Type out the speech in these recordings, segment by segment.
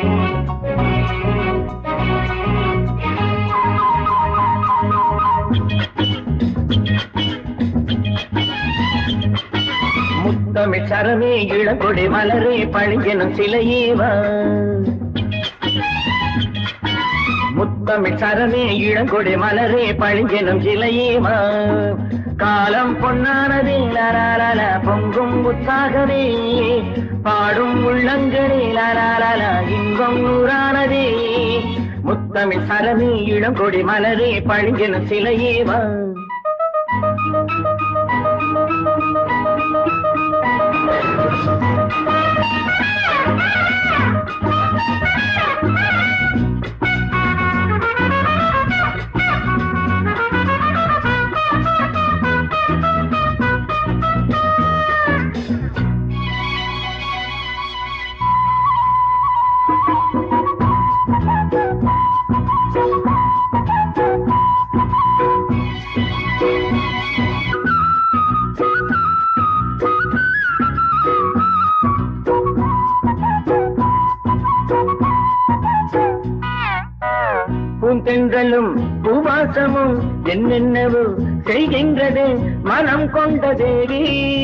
முத்தமிழ் சரமே இளங்கொடி மலரே பழிஞ்செனும் சிலையேவா. முத்தமிழ் சரமே இளங்கொடி மலரே பழிஞ்செனும் சிலையேவா. காலம் பொன்னானதே லாலாலா பொங்கும் உற்சாகமே பாடும் உள்ளங்களே லாலாலா இன்பம் நூறானதே. முத்தமிழ் சரமே இளங்கொடி மலரே பழிஞ்செனும் சிலையேவா. பூந்தென்றலும் பூவாசமும் என்னென்னவோ செய்கின்றது மனம் கொண்ட தேவி.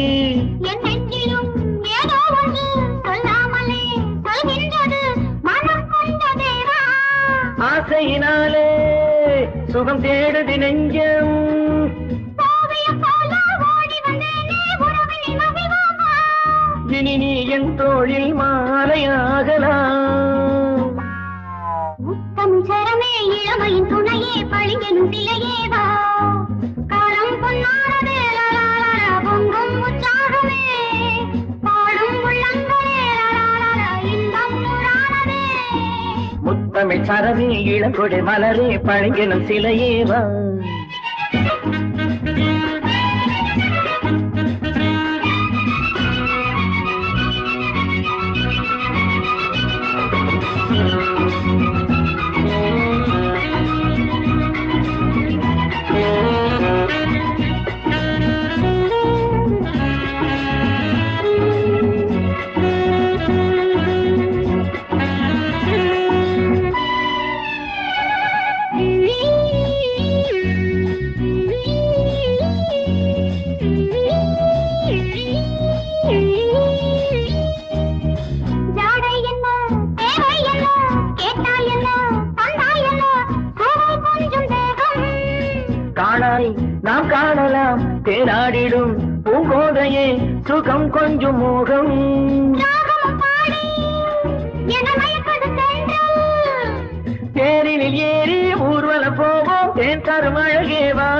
ஆசையினாலே சுகம் தேடுதி நெஞ்சம். இனி நீ என் தோளில் மாலையாகலாம். சரமே இளமையின் துணையே பழிஞ்செனும் சிலையேவா. காலம் பொன்னானதே லாலாலா பொங்கும் உற்சாகமே பாடும் உள்ளங்களே லாலாலா இன்பம் நூறானதே. முத்தமிழ் சரமே இளங்கொடி மலரே பழிஞ்செனும் சிலையேவா. நாம் காணலாம் தேனாடிடும் பூங்கோதையே சுகம் கொஞ்சம் மோகம். தேரினில் ஏறி ஊர்வலம் போவோம் தேன் தரும் அழகேவா.